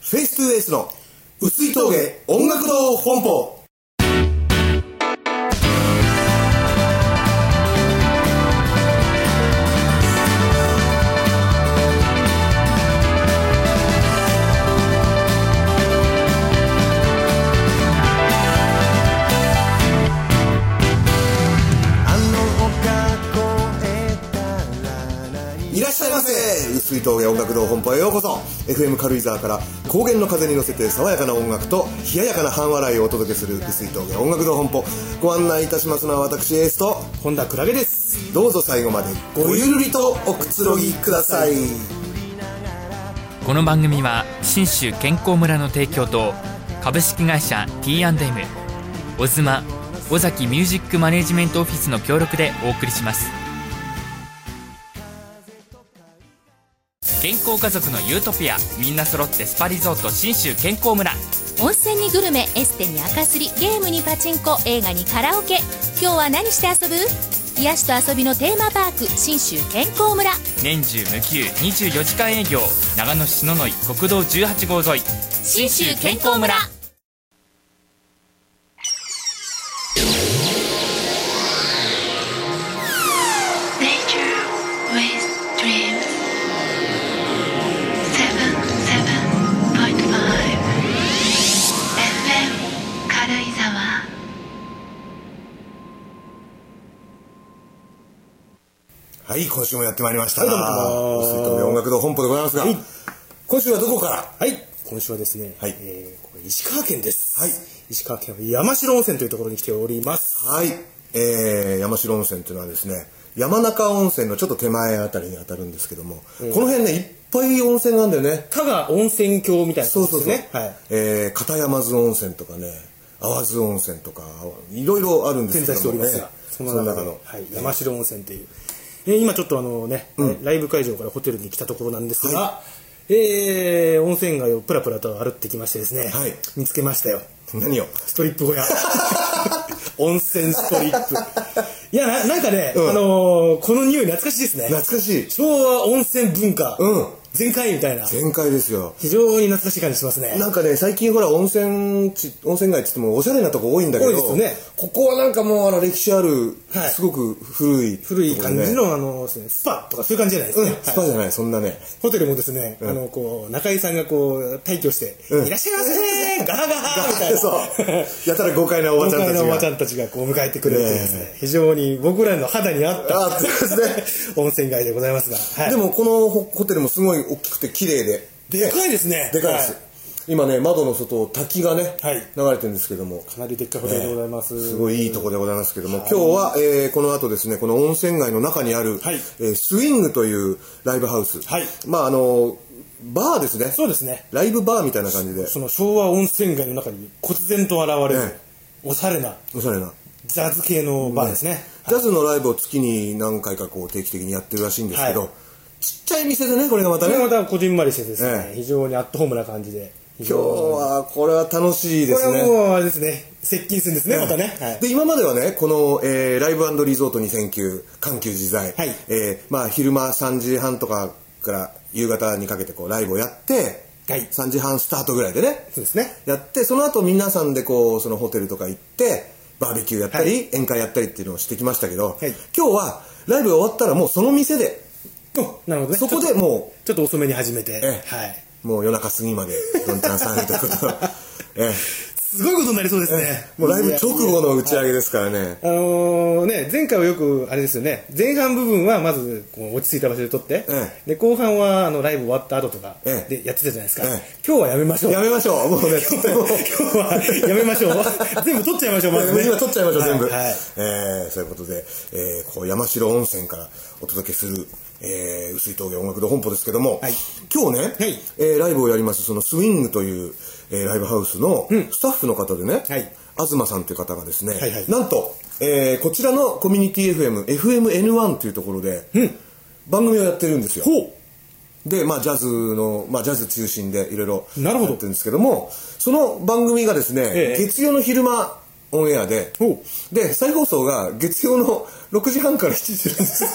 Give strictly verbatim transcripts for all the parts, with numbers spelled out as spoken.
フェイストゥーエースの薄い峠音楽堂本舗。いらっしゃいませ。薄い峠音楽堂本舗へようこそ。 エフエム 軽井沢から高原の風に乗せて爽やかな音楽と冷ややかな半笑いをお届けする薄い峠音楽堂本舗。ご案内いたしますのは私エースと本田クラゲです。 どうぞ最後までごゆるりとおくつろぎください。 この番組は信州健康村の提供と株式会社 ティーアンドエム、 オズマ尾崎ミュージックマネジメントオフィスの協力でお送りします。健康家族のユートピア、みんな揃ってスパリゾート信州健康村。 温泉にグルメ、エステに赤すり、ゲームにパチンコ、映画にカラオケ。今日は何して遊ぶ？癒しと遊びのテーマパーク信州健康村。 年中無休にじゅうよじかん営業、長野市篠ノ井国道じゅうはちごう沿い、 信州健康村。 はい、今週もやってまいりました。 はい、どうも薄い峠音楽堂本舗でございますが、はい、今週はどこから？ はい、今週はですね、 はい、 えー、これ石川県です。 はい、 石川県は山代温泉というところに来ております。 はい、えー、山代温泉というのはですね、山中温泉のちょっと手前あたりに当たるんですけども、うん、この辺ねいっぱい温泉があるんだよね。 加賀温泉郷みたいな感じですね。そうそうそう、 はい、えー、片山津温泉とかね、淡津温泉とかいろいろあるんですけども、ね、 点在しておりますが、その中の、はい、山代温泉という、えー、今ちょっとあのね、うん、ライブ会場からホテルに来たところなんですが、はい、えー、温泉街をプラプラと歩ってきましてですね、はい、見つけましたよ。 何を？ ストリップ小屋。温泉ストリップ。いや な, なんかね、うん、あのー、この匂い懐かしいですね。 懐かしい。 昭和温泉文化。うん。全開みたいな。 全開ですよ。 非常に懐かしい感じしますね。 なんかね、最近ほら温泉地、温泉街って言ってもおしゃれなとこ多いんだけど、 多いですよね。 ここはなんかもうあの歴史ある、はい、すごく古い、ね、 古い感じのあのスパとかそういう感じじゃないですか、ね。 うん、スパじゃない、はい、そんなね。 ホテルもですね、うん、あのこう中井さんがこう退去して、うん、いらっしゃいませー、ガハガハみたいな。 そう。やたら豪快なおばちゃんたちが。 豪快なおばちゃんたちがこう迎えてくれてですね、ね、非常に僕らの肌に合ったあですね温泉街でございますが、はい、 でもこのホテルもすごい大きくて綺麗で。 でかいですね。 でかいです。はい、今ね、窓の外、滝がね、はい、流れてるんですけども。 かなりでっかいホテルでございます。 えー、すごいいいとこでございますけども、はい、今日は、えー、この後ですね、この温泉街の中にある、はい、えー、スイングというライブハウス。はい、まああの、バーですね。 そうですね。 ライブバーみたいな感じで。 その昭和温泉街の中に忽然と現れる、ね、おしゃれな。 おしゃれな。 ジャズ系のバーですね。ね、 ジャズのライブを月に何回かこう定期的にやってるらしいんですけど、はい、ちっちゃい店でね、これがまたね。 これがまたこじんまりしてですね、ええ、非常にアットホームな感じで。 今日は、これは楽しいですね。 これはもうあれですね、接近するんですね、ええ、またね。はい、 で、今まではね、この、えー、ライブ&リゾートにせんきゅう、緩急自在。はい、えー、まあ、昼間さんじはんとかから夕方にかけてこう、ライブをやって、はい、さんじはんスタートぐらいでね。 そうですね。 やって、その後皆さんでこう、そのホテルとか行って、バーベキューやったり、はい、宴会やったりっていうのをしてきましたけど、はい、今日は、ライブが終わったらもうその店で、 なるほどね、 そこでもうちょっと遅めに始めて、 ええ、はい、もう夜中過ぎまでどんちゃん騒ぎということええ、 すごいことになりそうですね、ええ、もうライブ直後の打ち上げですからね、はい、 あのー、ね前回はよくあれですよね、前半部分はまずこう落ち着いた場所で撮って、ええ、で後半はあのライブ終わった後とかでやってたじゃないですか、ええ、今日はやめましょうやめましょうもうね今日はやめましょう全部撮っちゃいましょう、まずね今撮っちゃいましょう全部、 はいはい、 えー、そういうことで、えー、こう山代温泉からお届けするえー、薄い峠音楽堂本舗ですけども、はい、今日ね、はい、えー、ライブをやりますそのスイングという、えー、ライブハウスのスタッフの方でね、うん、はい、東さんという方がですね、はいはい、なんと、えー、こちらのコミュニティ エフエム エフエムエヌワン というところで、うん、番組をやってるんですよ。ほうで、まあ、ジャズの、まあ、ジャズ中心でいろいろやってるんですけども、その番組がですね、ええ、月曜の昼間オンエアで、で、再放送が月曜のろくじはんからしちじなんです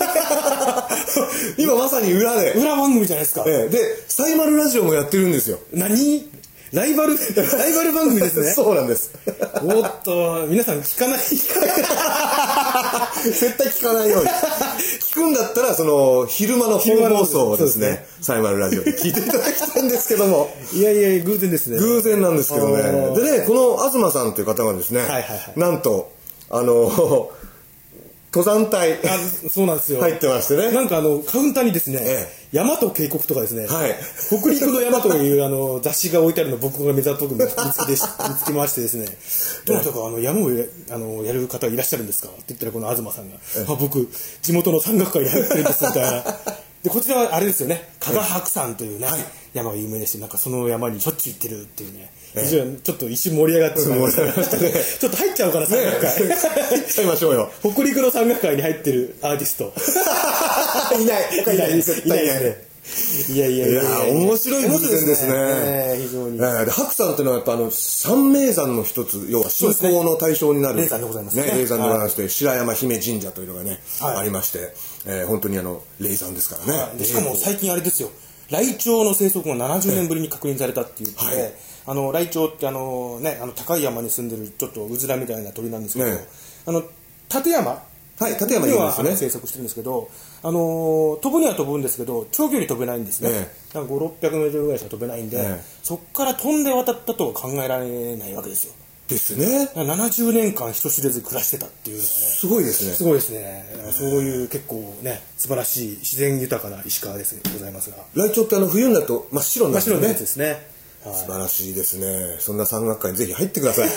今まさに裏で。 裏番組じゃないですか。 ええ、で、サイマルラジオもやってるんですよ。 何ライバルライバル番組ですね。 そうなんです。 おっと皆さん聞かない絶対聞かないように聞くんだったらその昼間の本放送をですねサイマルラジオで聞いていただきたいんですけどもいやいや偶然ですね。 偶然なんですけどね。でねこの東さんという方がですね、はいはいはい、なんとあの登山隊あそうなんですよ入ってましてね。 なんかあのカウンターにですね、ええ、山と渓谷とかですね、はい、北陸の山というあの雑誌が置いてあるのを僕が目ざとく見つけて見つけましてですねどなたかあの山をあのやる方いらっしゃるんですかって言ったらこの東さんが、ええ、あ僕地元の山岳会に入ってるんですみたいなでこちらはあれですよね加賀白山というね、はい、山が有名でしてなんかその山にしょっちゅう行ってるっていうね非常にちょっと一瞬盛り上がってしまいましたね。ちょっと入っちゃおうかな山岳会。 入っちゃいましょうよ。 北陸の山岳会に入ってるアーティスト。 いない。 いない絶対いないね。いやいやいやいや面白い偶然ですね。 えー、非常に。 えー、で白山っていうのはやっぱあの三名山の一つ要は信仰の対象になる霊山でございますね。 霊山でございまして白山姫神社というのがね、はい、ありまして、えー、本当にあの霊山ですからね。 はい、しかも最近あれですよ。ライチョウの生息がななじゅうねんぶりに確認されたっていうことで、はい、あのライチョウってあの、ね、あの高い山に住んでるちょっとうずらみたいな鳥なんですけど、ね、あの立山はい立山には生息してるんですけど、あの飛ぶには飛ぶんですけど長距離飛べないんですね。ねなんかごひゃくろっぴゃくメートルぐらいしか飛べないんで、ね、そこから飛んで渡ったとは考えられないわけですよ。 ですね。 ななじゅうねんかん人知れず暮らしてたっていうのはねすごいですね。 すごいですね。そういう結構ね素晴らしい自然豊かな石川ですございますが、 ライチョウってあの冬になると真っ白になるんですね。 真っ白なやつですね。 はい、素晴らしいですね。そんな山岳会にぜひ入ってください。で、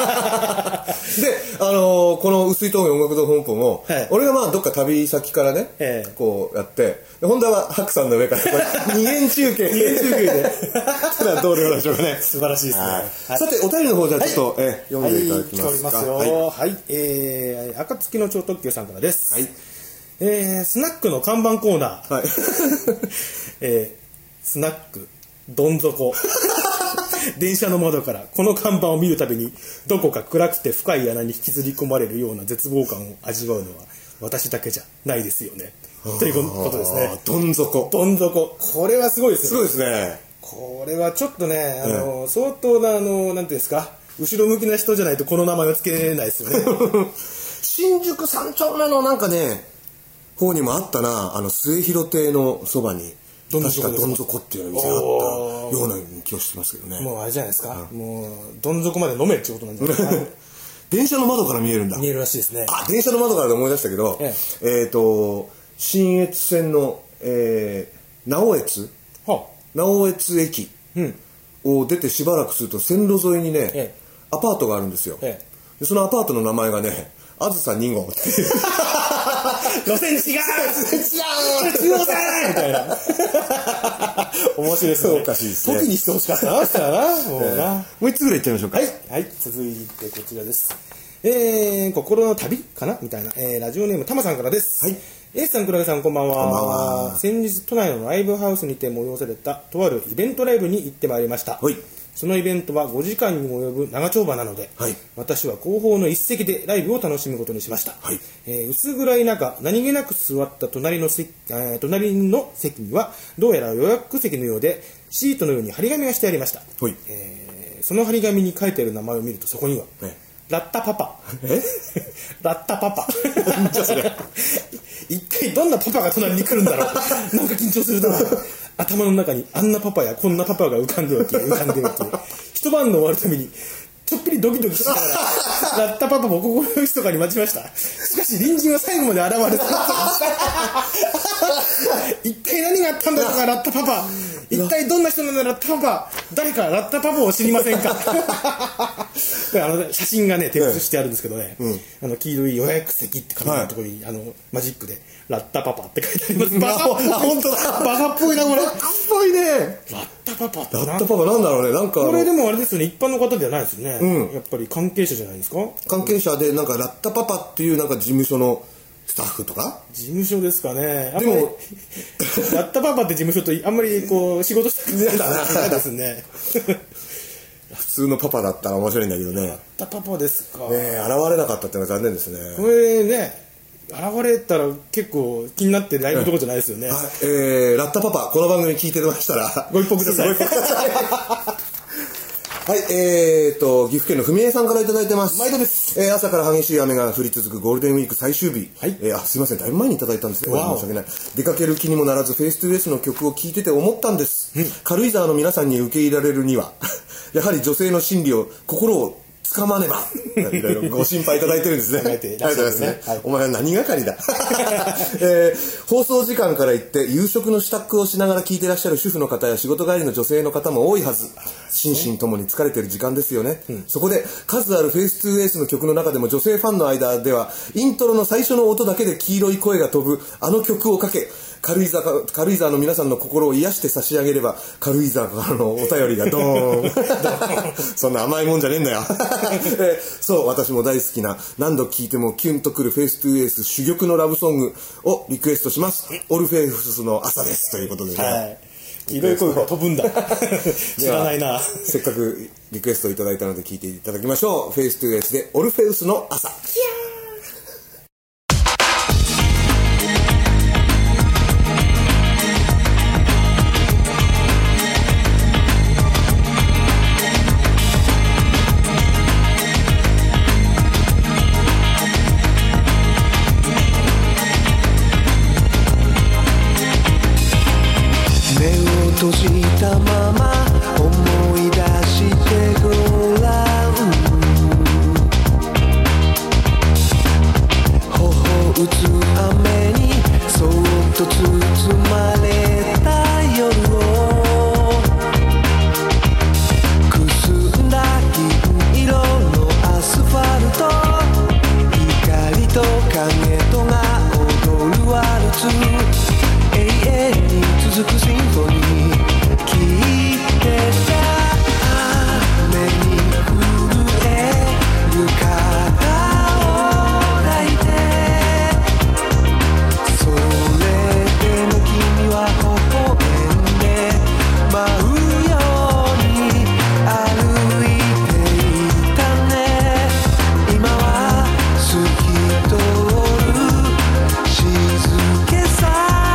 あのー、この碓氷峠音楽堂本舗も、はい、俺がまあどっか旅先からね、えー、こうやって、本田は白山の上から二元中継、 二元中継で、 ただどうでしょうかね。 素晴らしいですね。はい、 さて、お便りの方じゃあちょっと、はい、え読んでいただきますか。 はい、来ておりますよ。はい、はい、えー、暁の超特急さんからです。はい、えー、スナックの看板コーナー。はい、えー、スナック。どん底電車の窓からこの看板を見るたびにどこか暗くて深い穴に引きずり込まれるような絶望感を味わうのは私だけじゃないですよねということですね。 どん底どん底これはすごいですね。 すごいですね。 これはちょっとねあの、うん、相当なあのなんていうんですか後ろ向きな人じゃないとこの名前を付けないですよね。 新宿三丁目のなんかね方にもあったなあの末広亭のそばに確かどん底っていう店があったような気がしますけどね。 もうあれじゃないですか、うん、もうどん底まで飲めってことなんじゃないですか。 電車の窓から見えるんだ。 見えるらしいですね。 あ電車の窓からで思い出したけど、えええー、と信越線の、えー、直越、はあ、直越駅を出てしばらくすると線路沿いにね、ええ、アパートがあるんですよ。ええ、でそのアパートの名前がねあずさに号っていう路線違う違う中央線みたいな面白いですね。 おかしいですね。 時にしてほしかったなしたらなもうな、 もう一つぐらいいっちゃいましょうか。 はい、はい、続いてこちらです。えー、心の旅かなみたいな、えー、ラジオネームたまさんからです。はい、A さん、倉木さん、こんばんは。 こんばんは。 先日都内のライブハウスにて催されたとあるイベントライブに行ってまいりました。はい、そのイベントはごじかんにも及ぶ長丁場なので、はい、私は後方の一席でライブを楽しむことにしました。はい、えー、薄暗い中何気なく座った隣の席、えー、隣の席にはどうやら予約席のようでシートのように張り紙がしてありました。はい、えー、その張り紙に書いてある名前を見るとそこには、はい、ラッタパパえラッタパパ一体どんなパパが隣に来るんだろうなんか緊張するな。頭の中にあんなパパやこんなパパが浮かんでおき浮かんでおき一晩の終わるためにちょっぴりドキドキしながらラッタパパも心の人かに待ちました。しかし隣人は最後まで現れて一体何があったんだろうかラッタパパ。一体どんな人なんだラッタパパ。誰かラッタパパを知りませんかあの写真がね提出してあるんですけどね、うん、あの黄色い予約席って書いてあるところに、はい、あのマジックでラッタパパって書いてあります。バカ本当だバカっぽいなこれ。 バカっぽいね。 ラッタパパってラッタパパなんだろうね。なんかこれでもあれですよね一般の方ではないですよね、うん、やっぱり関係者じゃないですか。 関係者でなんかラッタパパっていうなんか事務所のスタッフとか事務所ですかね。でもラッタパパって事務所とあんまりこう仕事したくないですね普通のパパだったら面白いんだけどね。 ラッタパパですか。 ねえ現れなかったってのは残念ですね。 これね現れたら結構気になってライブとこじゃないですよね。はい、 えー、ラッタパパこの番組聞いてましたらご一報ください。 はい、えーと、岐阜県のふみえさんからいただいてます。 毎度です。 えー、朝から激しい雨が降り続くゴールデンウィーク最終日。 はい。 えー、あ、すいません、だいぶ前にいただいたんですね。申し訳ない。出かける気にもならず、フェイストゥーフェイスの曲を聴いてて思ったんです。うん、軽井沢の皆さんに受け入れられるには、やはり女性の心理を、心を、つかまねばいろいろご心配いただいてるんですね。ありがとうございますね。はい、お前は何係だ、えー、放送時間から行って夕食の支度をしながら聞いてらっしゃる主婦の方や仕事帰りの女性の方も多いはず。心身ともに疲れてる時間ですよね、うん、そこで数あるフェイストゥーフェイスの曲の中でも女性ファンの間ではイントロの最初の音だけで黄色い声が飛ぶあの曲をかけ軽井沢、軽井沢の皆さんの心を癒して差し上げれば軽井沢からのお便りがドーンそんな甘いもんじゃねえんだよそう私も大好きな何度聴いてもキュンとくるフェイストゥーフェイス珠玉のラブソングをリクエストします。オルフェウスの朝ですということでね、はい、 黄色い声が飛ぶんだ知らないなせっかくリクエストいただいたので聴いていただきましょう。フェイストゥーフェイスでオルフェウスの朝。 閉じたまま思い出してごらん頬打つ雨にそっと包まれた夜をくすんだ銀色のアスファルト光と影とが踊るワルツ永遠に続くシンフォニー聞いてた雨に震える肩を抱いてそれでも君は微笑んで舞うように歩いていたね。今は透き通る静けさ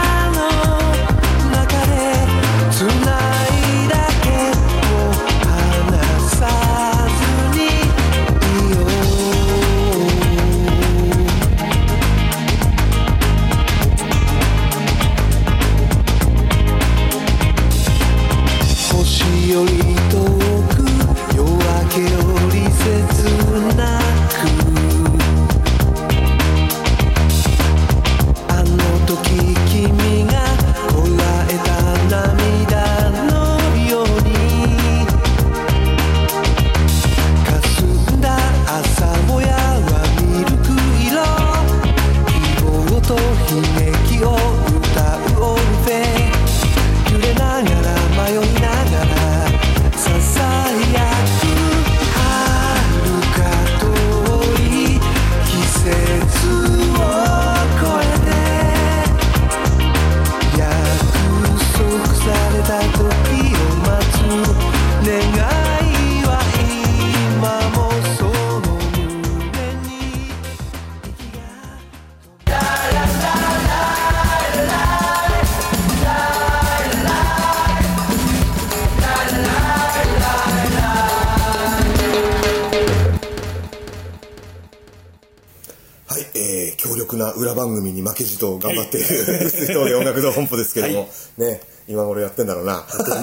つないだけを離さずにいよう。星より遠く夜明けより切なくあの時君がこらえた涙のように霞んだ朝もやはミルク色希望と悲劇を歌うオルフェ揺れながら迷いながらささやく遥か遠い季節を越えて約束された時を待つ願いは今もその胸に息がはい、えー、強力な裏番組に負けじと頑張っている水峠音楽堂本舗ですけども、はい、ね、今頃やってんだろうな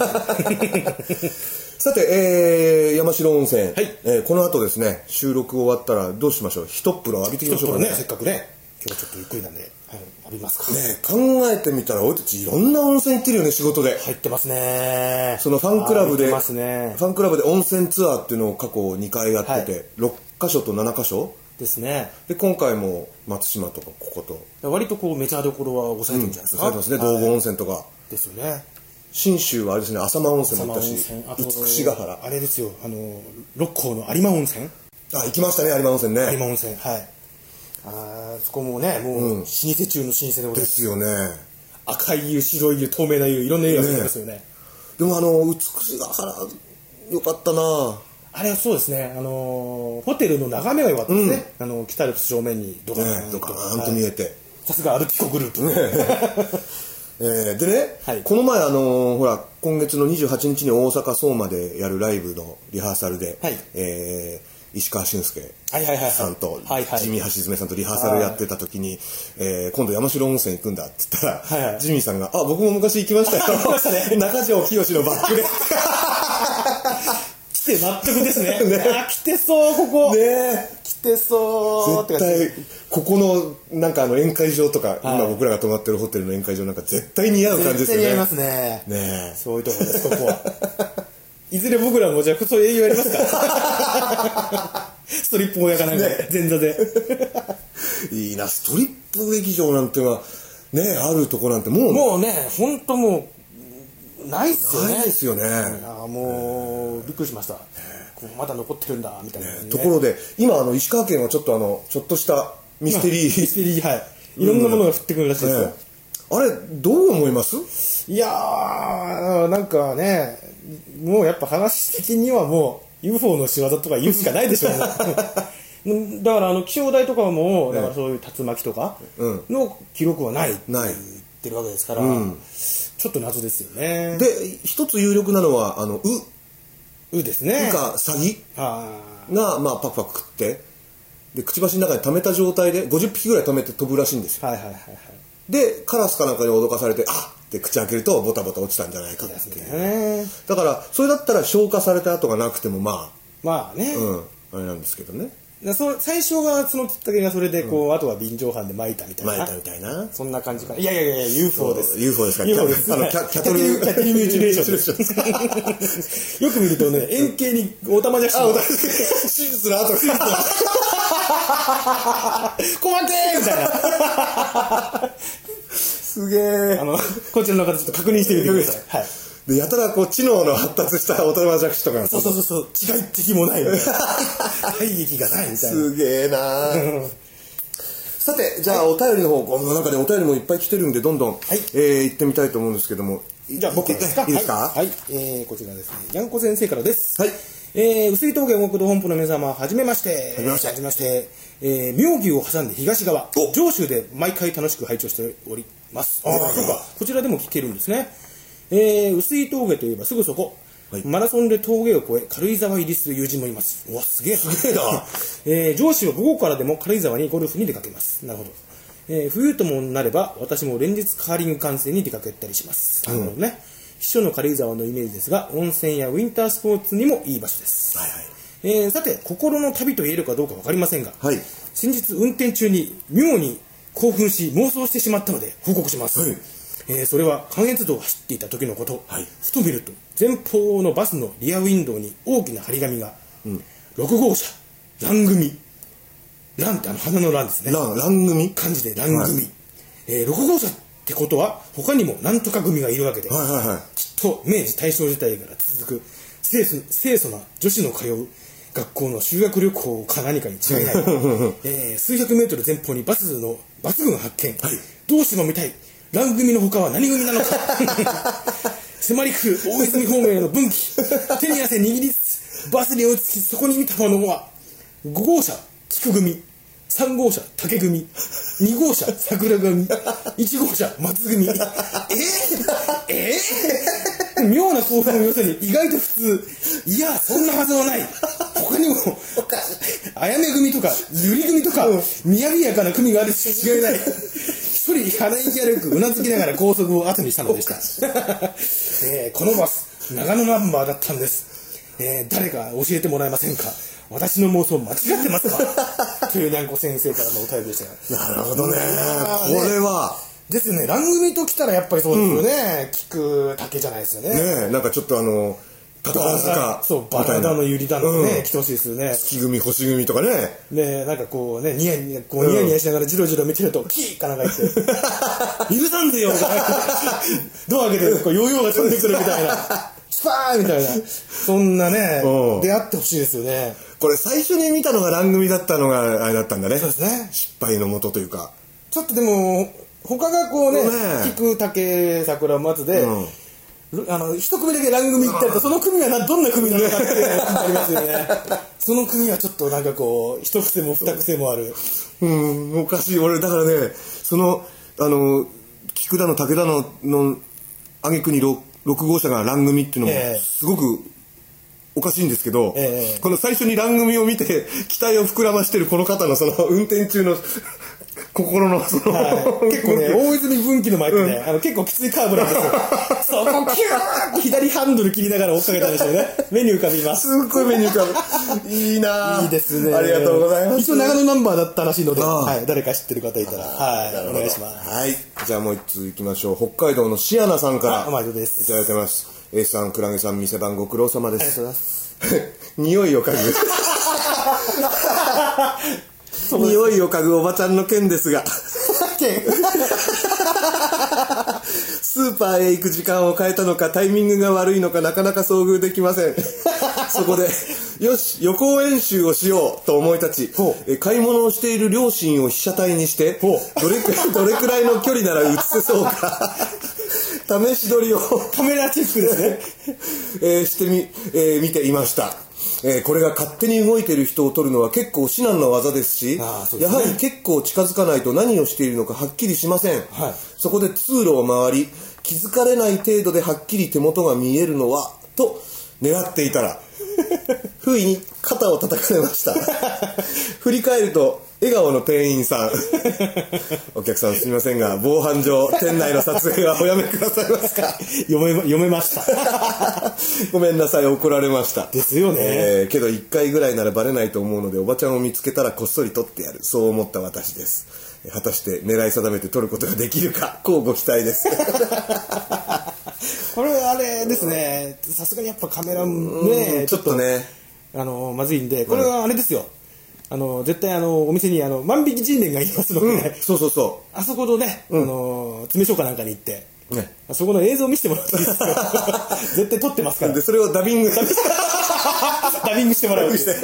さて、えー、山城温泉、はい、えー、この後ですね収録終わったらどうしましょう。一っ風呂浴びていきましょうかね。 ねせっかくね今日はちょっとゆっくりなんで、はい、浴びますかね。考えてみたら俺たちいろんな温泉行ってるよね。仕事で入ってますね。 そのファンクラブで、 ね、ファンクラブで温泉ツアーっていうのを過去にかいやってて、はい、ろっかしょとななかしょですね。 で今回も松島とかここと割とこうメジャーどころは抑えてるんじゃないですか。 うん、抑えてますね。道後温泉とかですよね。 信州はあれですね、浅間温泉も行ったし、美ヶ原、 あれですよ、あの六甲の有馬温泉。 あ、行きましたね、有馬温泉ね。 有馬温泉、はい。あそこもね、もう、うん、老舗中の老舗でございます。 ですよね。 赤い湯、白い湯、透明な湯、いろんな湯がありますよね。ね、 でもあの美ヶ原よかったな。 あれはそうですね、あのホテルの眺めが良かったですね。うん、あの北アルプス正面にドカーンと、 ね、ドカーンと見えて。 さすがアルピコグループ。 ねえー、でね、 はい、 この前あのー、ほら今月のにじゅうはちにちに大阪相馬でやるライブのリハーサルで、はい、えー、石川俊介さんとジミー橋爪さんとリハーサルやってた時に、えー、今度山城温泉行くんだって言ったら、はいはい、ジミーさんが「あ、僕も昔行きましたよ」ね、中条きよしのバックで来て納得ですね。ね、あ、来てそう、ここね、来てそう絶対ここのなんかあの宴会場とか、はい、今僕らが泊まってるホテルの宴会場なんか絶対似合う感じですよね。 絶対似合いますね。 ね、 そういうところです、ここはいずれ僕らもじゃあそういう営業やりますかストリップ親かなんかで、前座でいいな、ストリップ劇場なんてはね、あるとこなんてもうもうね、ほんともうないっすよね。 ないですよね。 あ、もうびっくりしました。まだ残ってるんだみたいな、ね、 ところで今あの石川県はちょっとあのちょっとしたミステリー、 ミステリー、はい、いろんなものが降ってくるらしいですよ、ね、 あれどう思います？ いやー、なんかね、もうやっぱ話的にはもう ユーフォー の仕業とか言うしかないでしょうねだからあの気象台とかも、だからそういう竜巻とかの記録はないって言ってるわけですから、うん、ちょっと謎ですよね。 で一つ有力なのはあのううですね。 うかサギが、まあ、パクパク食ってでくちばしの中に溜めた状態でごじゅっぴきぐらい溜めて飛ぶらしいんですよ。 はいはいはいはい。 でカラスかなんかに脅かされてあっって口開けるとボタボタ落ちたんじゃないかっていう、ね、だからそれだったら消化された跡がなくてもまあまあね、 うん、あれなんですけどね。 そ最初がそのきっかけがそれでこう、うん、あとは便乗班で撒いたみたいな撒いたみたいなそんな感じかな。いやいやいや ユーフォー です。 ユーフォー ですか。 ユーフォー です。あのキャキャトルキャトルミューチュレーションですよく見るとね、円形にオタマジャクシの手術の後が細けーみたいなすげえ。 あのこちらの方ちょっと確認してみてください。はい。 でやたらこう知能の発達したオタマジャクシとかそうそうそうそう、違い的もない体液がないみたいな。 すげえなさてじゃあ、はい、お便りの方この中でお便りもいっぱい来てるんでどんどん、はい、えー、行ってみたいと思うんですけども、 じゃあ僕ですか。 いいですか。 はい、はい、えー、こちらですね、にゃんこ先生からです。はい。えー、碓氷峠音楽堂本舗の皆様はじめまして。 はじめまして。 はじめまして。えー、妙義を挟んで東側上州で毎回楽しく拝聴しております。ああ、そうか。こちらでも聞けるんですね。えー、碓氷峠といえばすぐそこ、はい、マラソンで峠を越え軽井沢入りする友人もいます。うわ、すげえすげえな、えー、上司は午後からでも軽井沢にゴルフに出かけます。なるほど。えー、冬ともなれば私も連日カーリング観戦に出かけたりします。うん、なるほどね。避暑の軽井沢のイメージですが温泉やウィンタースポーツにもいい場所です。はいはい。えー、さて心の旅と言えるかどうか分かりませんが、はい、先日運転中に妙に興奮し妄想してしまったので報告します。はい。えー、それは関越道を走っていた時のこと、はい、ふと見ると前方のバスのリアウィンドウに大きな張り紙が、うん、ろくごうしゃ蘭組、蘭ってあの花の蘭ですね。 蘭組漢字で蘭組、はい、えー、ろくごうしゃってことは他にもなんとか組がいるわけで、はいはいはい、きっと明治大正時代から続く清楚、清楚な女子の通う学校の修学旅行か何かに違いない、えー、数百メートル前方にバスのバス群発見、はい、どうしても見たい蘭組の他は何組なのか迫り来る大泉方面への分岐、手に汗握りつつバスに追いつきそこに見たものはごごうしゃ菊組、さんごうしゃ竹組、にごうしゃ桜組、いちごうしゃ松組。えー、えー、妙な興奮を寄せに意外と普通。いやそんなはずはない。他にもあやめ組とかゆり組とかみやびやかな組があるし違いない。一人鼻息悪くうなずきながら高速を後にしたのでした、えー、このバス長野ナンバーだったんです、えー、誰か教えてもらえませんか。私の妄想間違ってますかというにゃんこ先生からのお便りでしたが。なるほどね。これはですよね。蘭組ときたらやっぱりそうですよね、うん、菊竹じゃないですよね。 ねえ、なんかちょっとあの宝塚そうバラダのゆりだのね、うん、来てほしいですよね。 月組星組とかね。 ね、なんかこうねニヤニヤこうニヤニヤしながらジロジロ見てると、うん、キーかなんか言って許さんぜよドア開けてこうヨーヨーが飛んでくるみたいなスパーンみたいな、そんなね出会ってほしいですよね。 これ最初に見たのが蘭組だったのがあれだったんだね。 そうですね。 失敗のもとというか。 ちょっとでも他がこうね菊竹桜松で、うんあの一組だけ蘭組行ったりとその組はなどんな組なのかっていうのがありますよね。その組はちょっとなんかこう一癖も二癖もある。 うん、おかしい。俺だからねそのあの菊田の武田のの挙句に ろく号車が乱組っていうのもすごくおかしいんですけど、えー、この最初に乱組を見て期待を膨らましてるこの方のその運転中の心のその、はい、 結構ね大泉分岐の前ってね、うん、あの結構きついカーブなんですよそこキューッ左ハンドル切りながら追っかけたんでしょうね目に浮かびます。 すっごい目に浮かぶいいな。 いいですね。 ありがとうございます。 一応長野ナンバーだったらしいので、はい、誰か知ってる方いたら、はい、お願いします。 はい、じゃあもう一通いきましょう。北海道のシアナさんから毎度です。 いただいてます。 A さん、クラゲさん、店番ご苦労様です。 ありがとうございます匂いを嗅ぐ匂いを嗅ぐおばちゃんの件ですがスーパーへ行く時間を変えたのかタイミングが悪いのかなかなか遭遇できませんそこでよし予行演習をしようと思い立ちえ買い物をしている両親を被写体にしてどれくどれくらいの距離なら映せそうか試し撮りをカメラチェックですね、 えー、してみ、えー、見ていました。えー、これが勝手に動いている人を撮るのは結構至難の技ですし、ああ、そうですね、やはり結構近づかないと何をしているのかはっきりしません、はい、そこで通路を回り気づかれない程度ではっきり手元が見えるのはと狙っていたら不意に肩を叩かれました振り返ると笑顔の店員さんお客さんすみませんが防犯上店内の撮影はおやめくださいますか読め、読めましたごめんなさい怒られましたですよね、 えー、けどいっかいぐらいならバレないと思うのでおばちゃんを見つけたらこっそり撮ってやるそう思った私です。果たして狙い定めて撮ることができるか乞うご期待ですこれあれですねさすがにやっぱカメラねちょっとねあのまずいんでこれはあれですよ、あの絶対あのお店にあの万引き G メンがいますので、ね、 うん、そうそうそうあそこのね、うん、あの詰め所かなんかに行って、ね、そこの映像を見せてもらっていいですか絶対撮ってますからでそれをダビングダビングしてもらうす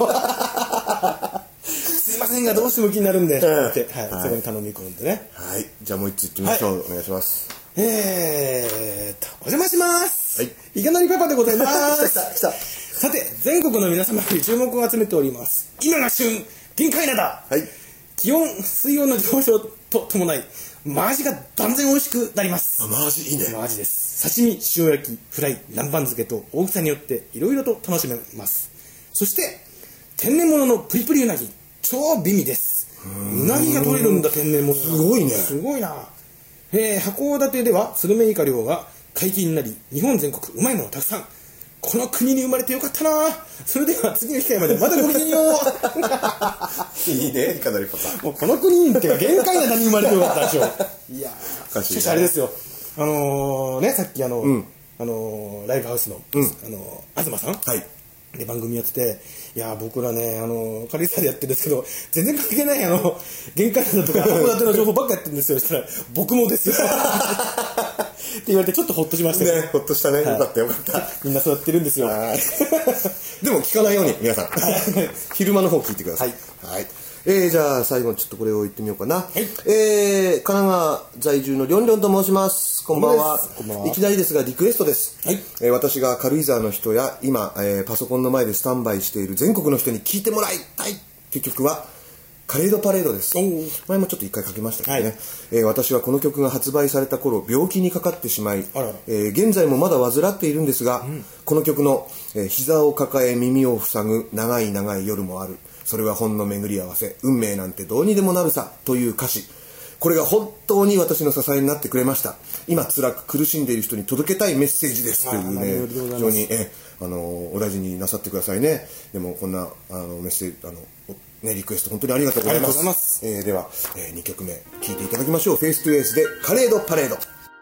いませんがどうしても気になるんで、うんはいはい、そこに頼み込んでね。 はい、じゃあもう一ついってみましょう、はい、お願いします。 えーとお邪魔します、はい、いかなりパパでございます来た来た来た。さて全国の皆様に注目を集めております。今が旬限界灘、はい、気温水温の上昇とともないマアジが断然美味しくなります。 あ、マアジいいね。 マアジです。刺身、塩焼き、フライ、南蛮漬けと大きさによっていろいろと楽しめます。そして天然物のプリプリうなぎ超美味です。うなぎが取れるんだ天然物。 すごいね。 すごいな。えー、函館ではスルメイカ漁が解禁になり日本全国うまいものたくさん。この国に生まれてよかったな。それでは次の機会までまたごきげんよういいねいかなりパパ。 もうこの国っていうか限界な何に生まれてよかったでしょいやーしかしあれですよあのー、ねさっきあの、うん、あのー、ライブハウスの、うん、あのー、東さん、はいで番組やってていや僕らねあの軽井沢でやってるんですけど全然関係ないあの限界だとか函館の情報ばっかやってるんですよ。そしたら僕もですよって言われてちょっとホッとしましたね。ホッとしたね、はい、よかったよかったみんなそうやってるんですよ。はいでも聞かないように皆さん昼間の方聞いてください。はい、はいえー、じゃあ最後にちょっとこれを言ってみようかな、はいえー、神奈川在住のりょんりょんと申します。こんばんは。こんばんは。いきなりですがリクエストです、はいえー、私が軽井沢の人や今、えー、パソコンの前でスタンバイしている全国の人に聞いてもらいたいという曲はカレードパレードです。前もちょっと一回かけましたけどね、はいえー、私はこの曲が発売された頃病気にかかってしまい、あららえー、現在もまだ患っているんですが、うん、この曲の、えー、膝を抱え耳を塞ぐ長い長い夜もあるそれはほんの巡り合わせ運命なんてどうにでもなるさという歌詞これが本当に私の支えになってくれました。今辛く苦しんでいる人に届けたいメッセージですというね非常にえあのお大事になさってくださいね。でもこんなあのメッセージあのね、リクエスト本当にありがとうございます。ますえー、では、えー、にきょくめ聴いていただきましょう。フェイストゥフェイスでカレードパレード。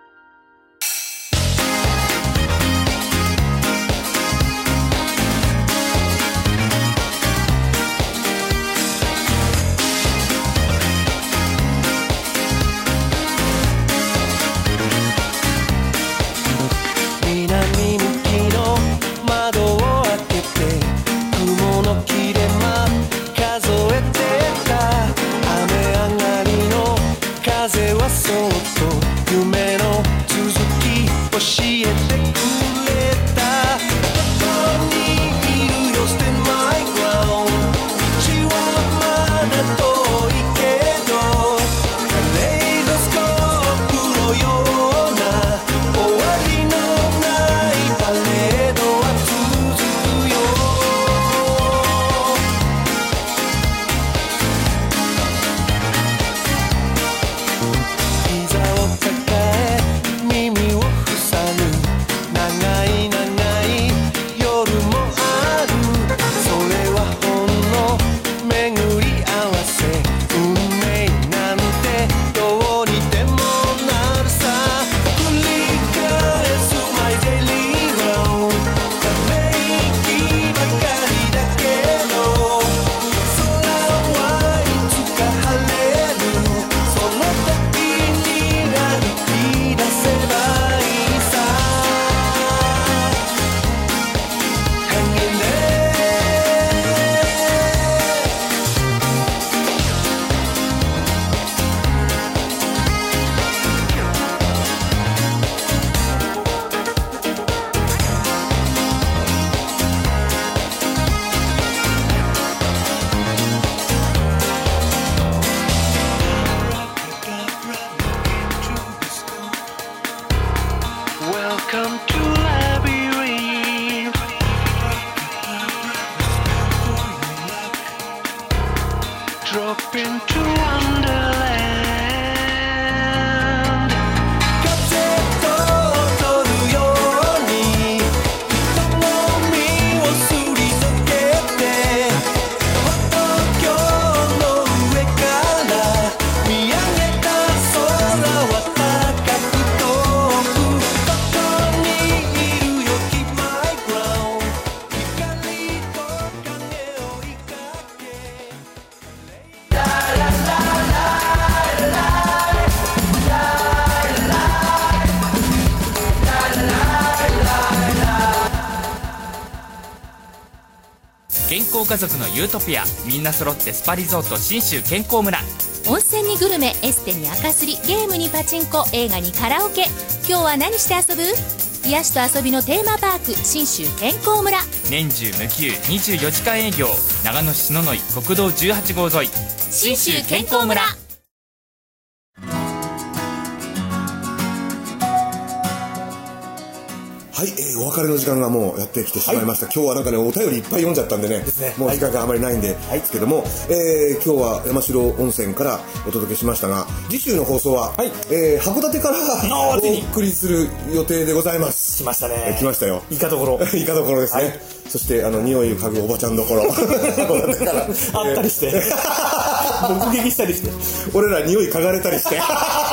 南向きの窓を開けて雲の切れ間数えてた雨上がりの風はそっと夢 into Wonderland 風と踊るように人の身をすり抜けて歩道橋の上から見上げた空は高く遠くどこにいるよ Keep my ground 光と影を追いかけ健康家族のユートピア、みんな揃ってスパリゾート信州健康村。 温泉にグルメ、エステに赤すり、ゲームにパチンコ、映画にカラオケ。今日は何して遊ぶ？癒しと遊びのテーマパーク信州健康村。 年中無休にじゅうよじかん営業、長野市篠ノ井国道じゅうはちごう沿い、 信州健康村。 はい、えー、お別れの時間がもうやってきてしまいました、はい、今日はなんかねお便りいっぱい読んじゃったんで ね, でねもう時間があまりないんで、はい、ですけども、えー、今日は山城温泉からお届けしましたが、次週の放送は、はい、えー、函館からお送りする予定でございます。 来ましたね、 えー、来ましたよ、 イカどころイカどころですね、はい、そしてあの匂いを嗅ぐおばちゃんどころ函館からあったりして目撃したりして俺ら匂い嗅がれたりして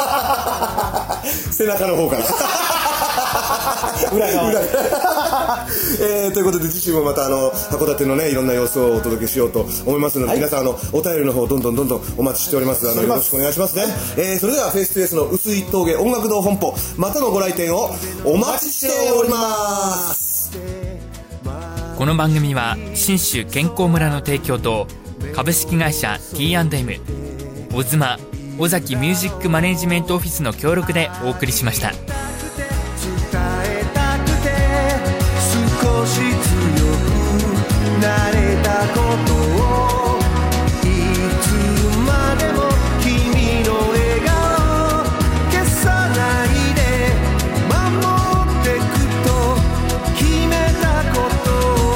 背中の方から裏側えー、ということで次週もまたあの函館のねいろんな様子をお届けしようと思いますので、はい、皆さんあのお便りの方どんどんどんどんお待ちしております。あのよろしくお願いしますね。えー、それではフェイストゥフェイスの碓氷峠音楽堂本舗またのご来店をお待ちしております。 この番組は信州健康村の提供と株式会社 ティーアンドエム、 オズマ尾崎ミュージックマネジメントオフィスの協力でお送りしました。 少し強くなれたことをいつまでも君の笑顔消さないで守ってくと決めたこと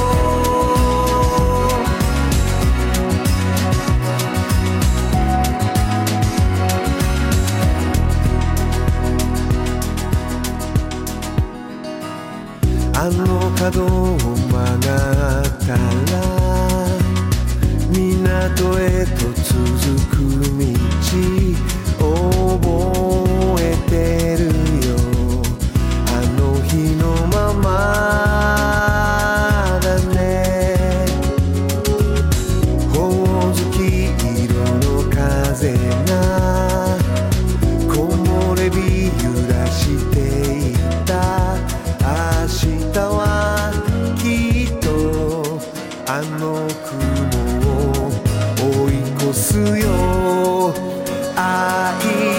あの角を曲がったら港へと続く道覚えてるよ、あの日のままだね。ほおずき色の風が木漏れ日揺らしていた。明日はきっとあの雲を追い越すよ。愛